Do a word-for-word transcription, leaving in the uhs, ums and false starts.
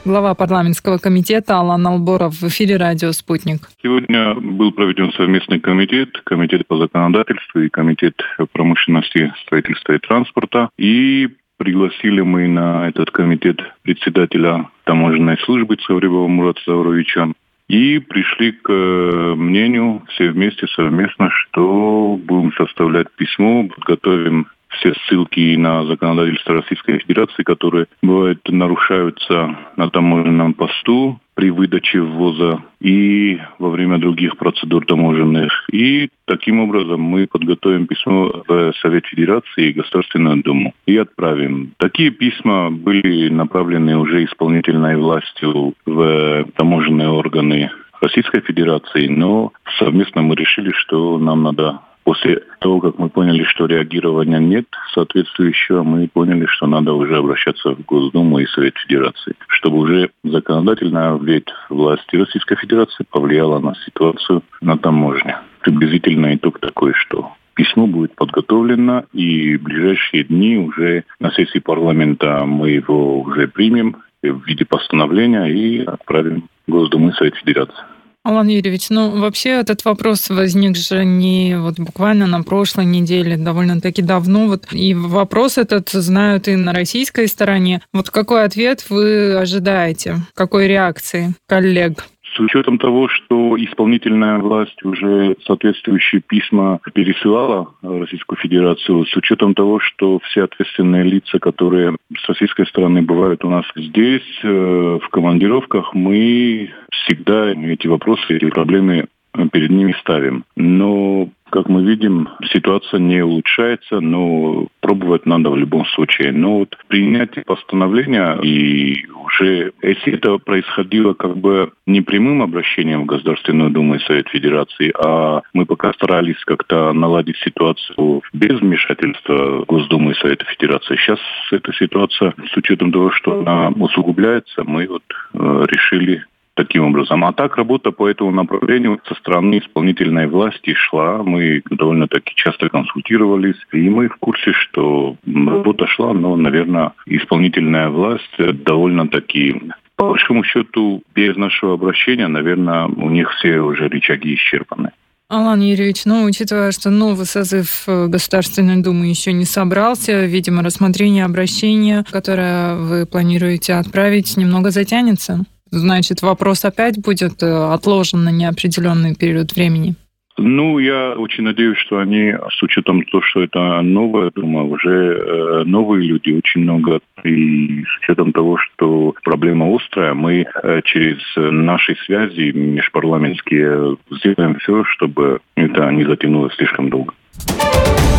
Глава парламентского комитета Алан Алборов в эфире радио «Спутник». Сегодня был проведен совместный комитет, комитет по законодательству и комитет промышленности, строительства и транспорта. И пригласили мы на этот комитет председателя таможенной службы Цавребова Мурата Завровича. И пришли к мнению все вместе совместно, что будем составлять письмо, подготовим все ссылки на законодательство Российской Федерации, которые, бывает, нарушаются на таможенном посту при выдаче ввоза и во время других процедур таможенных. И таким образом мы подготовим письмо в Совет Федерации и Государственную Думу и отправим. Такие письма были направлены уже исполнительной властью в таможенные органы Российской Федерации, но совместно мы решили, что нам надо... После того, как мы поняли, что реагирования нет соответствующего, мы поняли, что надо уже обращаться в Госдуму и Совет Федерации, чтобы уже законодательная ветвь власти Российской Федерации повлияла на ситуацию на таможне. Приблизительно итог такой, что письмо будет подготовлено, и в ближайшие дни уже на сессии парламента мы его уже примем в виде постановления и отправим в Госдуму и Совет Федерации. Алан Юрьевич, ну вообще этот вопрос возник же не вот буквально на прошлой неделе, довольно-таки давно. Вот, и вопрос этот знают и на российской стороне. Вот какой ответ вы ожидаете? Какой реакции коллег? С учетом того, что исполнительная власть уже соответствующие письма пересылала в Российскую Федерацию, с учетом того, что все ответственные лица, которые с российской стороны бывают у нас здесь, в командировках, мы всегда эти вопросы, эти проблемы перед ними ставим. Но, как мы видим, ситуация не улучшается, но пробовать надо в любом случае. Но вот принятие постановления, и уже если это происходило как бы не прямым обращением в Государственную Думу и Совет Федерации, а мы пока старались как-то наладить ситуацию без вмешательства Госдумы и Совета Федерации. Сейчас эта ситуация, с учетом того, что она усугубляется, мы вот э, решили таким образом. А так работа по этому направлению со стороны исполнительной власти шла. Мы довольно-таки часто консультировались, и мы в курсе, что работа шла, но, наверное, исполнительная власть довольно-таки... По большому счету, без нашего обращения, наверное, у них все уже рычаги исчерпаны. Алан Юрьевич, ну, учитывая, что новый созыв Государственной Думы еще не собрался, видимо, рассмотрение обращения, которое вы планируете отправить, немного затянется. Значит, вопрос опять будет отложен на неопределенный период времени? Ну, я очень надеюсь, что они, с учетом того, что это новая Дума, уже э, новые люди очень много, и с учетом того, что проблема острая, мы э, через наши связи межпарламентские сделаем все, чтобы это не затянулось слишком долго.